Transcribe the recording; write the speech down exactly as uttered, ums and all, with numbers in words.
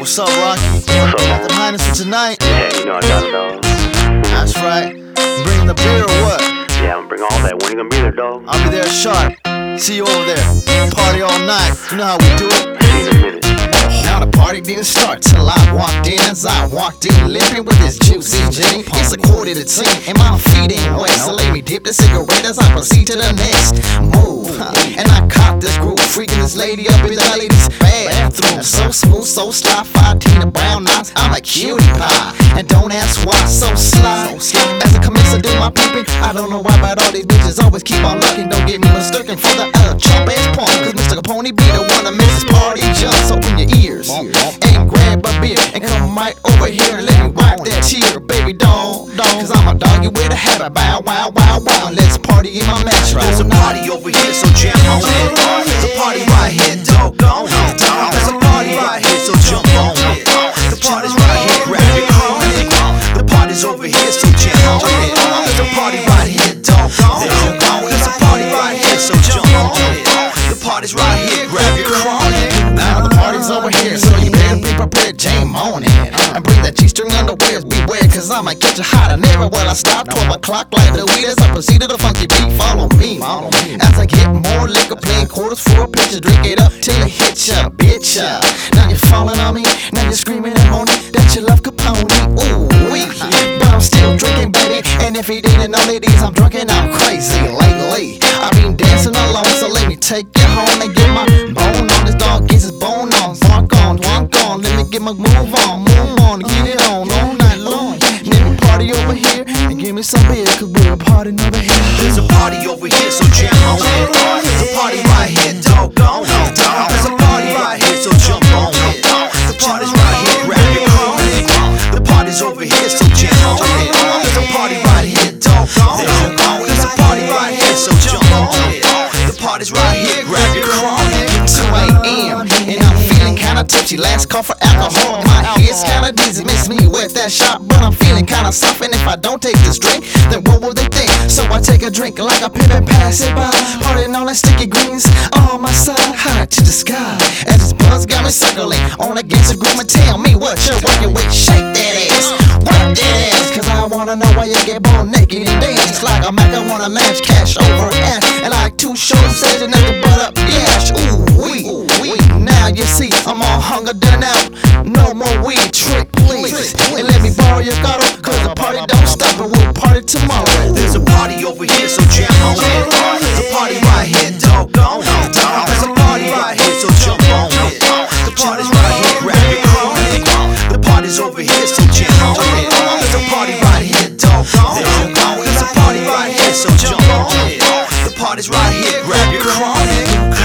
What's up, Rocky? What's up? Got the Hennessy tonight? Yeah, you know I got it, dog. That's right. Bring the beer or what? Yeah, I'm gonna bring all that. When you gonna be there, dog? I'll be there sharp. See you over there. Party all night. You know how we do it. See you in a minute. Now the party didn't start till I walked in. As I walked in, limping with this juicy gin. It's a quarter to ten, and my feet ain't wet. So let me dip the cigarette as I proceed to the next move. And I caught this groove, freaking this lady up in the lady's bathroom. So smooth, so sly, five Tina Brown eyes. I'm a cutie pie, and don't ask why. So sly. As I commence to do my peeping, I don't know why, but all these bitches always keep on looking. Don't get me mistaken for the uh, chump ass point. Cause Mister Capone be the one that makes this party jump. So open your ears and grab a beer and come right over here and let me wipe that tear, baby doll. Cause I'm a doggy with a habit. Bow, wow, wow, wow. Let's party in my mattress. There's a party over here, so jam on it. There's a party right here, doggone it. There's a party right here, so jump on it. The party's right here, grab your chronic. The party's over here, so jam on it. There's a party right here, doggone it. There's a party right here, so jump on it. The party's right here, grab your chronic. Now the party's over here, so you better be prepared, jam on it. And bring that G-string underwears, beware, cause I might catch you hot. I never will I stop, twelve o'clock like the weed. As I proceed to the funky beat, follow me. As I get more liquor, playing quarters for a picture, drink it up till it hits ya, bitch ya. Now you're falling on me, now you're screaming and moaning that you love Capone, ooh wee. But I'm still drinking, baby, and if he didn't know it is, I'm drunk and I'm crazy lately. I've been dancing alone, so let me take you home and get my bone on. This dog gets his bone on, walk on, walk on. Let me get my move on, move on, get it on all night long. Let me party over here and give me some beer, cause we're a party over here. There's a party over here, so jam on it. There's a party right here, doggone it. There's a party right here, so jump on it. The party's right here, grab your chronic. The party's over here, so jam on it. There's a party right here, doggone it. There's a party right here, so jump on it. The party's right here, grab your chronic. two a m and I'm feeling kinda tipsy. Last call for alcohol, my head's kinda dizzy. Miss me with that shot, but I'm feeling kinda soft. And if I don't take this drink, then what will they think? So I take a drink like a pimp and pass it by. Partying all that sticky greens on my side, high to the sky. As this buzz got me circling on against the groom and tell me what you're working with. Shake that ass, work that ass, cause I wanna know why you get born naked and dance like a Mac. I wanna match cash over ass, and like two short says you never butt up, yeah. Ooh wee, wee. Now you see I'm all hungered done out. No more weed, trick please, and let me borrow your bottle, cause the party don't stop and we'll party tomorrow. There's a party over here, so jam on it. There's a party right here, doggone it. There's a party right here, so jump on it. The party's right here, grab your chronic. The party's over here, so jam on it. There's a party right here, doggone it. There's a party right here, so jump on it. The party's right here, grab your chronic.